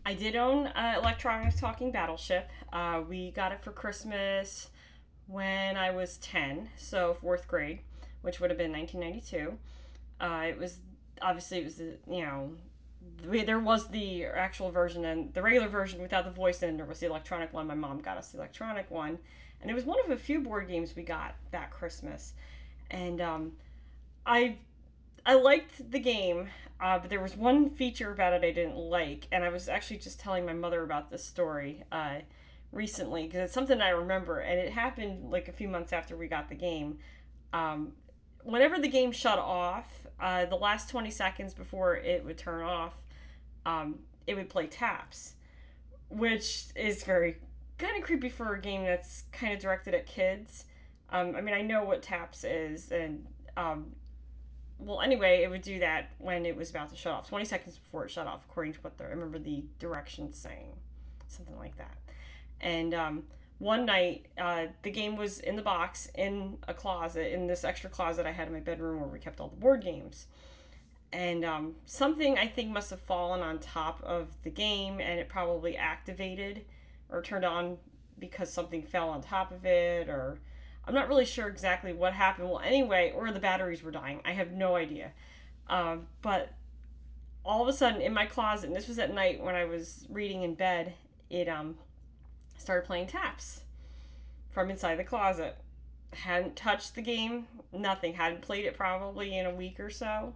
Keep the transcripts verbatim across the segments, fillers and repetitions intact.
I did own uh, Electronic Talking Battleship. Uh, we got it for Christmas when I was ten, so fourth grade, which would have been nineteen ninety-two. Uh, it was obviously it was the you know there was the actual version and the regular version without the voice, and there was the electronic one. My mom got us the electronic one, and it was one of a few board games we got that Christmas. And um, I I liked the game, uh, but there was one feature about it I didn't like, and I was actually just telling my mother about this story uh, recently because it's something I remember, and it happened like a few months after we got the game. Um, Whenever the game shut off, uh, the last twenty seconds before it would turn off, um, it would play taps, which is very kind of creepy for a game that's kind of directed at kids. Um, I mean, I know what taps is, and um, well, anyway, it would do that when it was about to shut off, twenty seconds before it shut off, according to what the, I remember the directions saying, something like that. And um, one night, uh, the game was in the box in a closet, in this extra closet I had in my bedroom where we kept all the board games. And um, something I think must have fallen on top of the game, and it probably activated or turned on because something fell on top of it, or I'm not really sure exactly what happened. Well, anyway, or the batteries were dying. I have no idea. Um, but all of a sudden, in my closet, and this was at night when I was reading in bed, it um started playing taps from inside the closet. Hadn't touched the game, nothing. Hadn't played it probably in a week or so.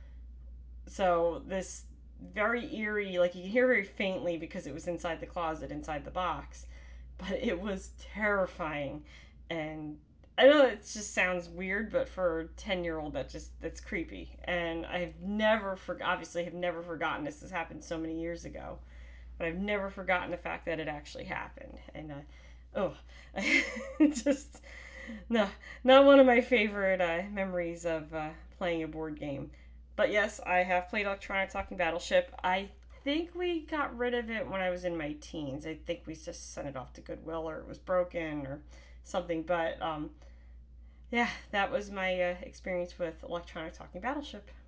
So this very eerie, like you can hear very faintly because it was inside the closet, inside the box, but it was terrifying. And I know it just sounds weird, but for a ten year old, that just that's creepy. And I've never for obviously have never forgotten this. This happened so many years ago, but I've never forgotten the fact that it actually happened. And uh, oh, just no, not one of my favorite uh, memories of uh, playing a board game. But yes, I have played Electronic Talking Battleship. I think we got rid of it when I was in my teens. I think we just sent it off to Goodwill, or it was broken or something. But um, yeah, that was my uh, experience with Electronic Talking Battleship.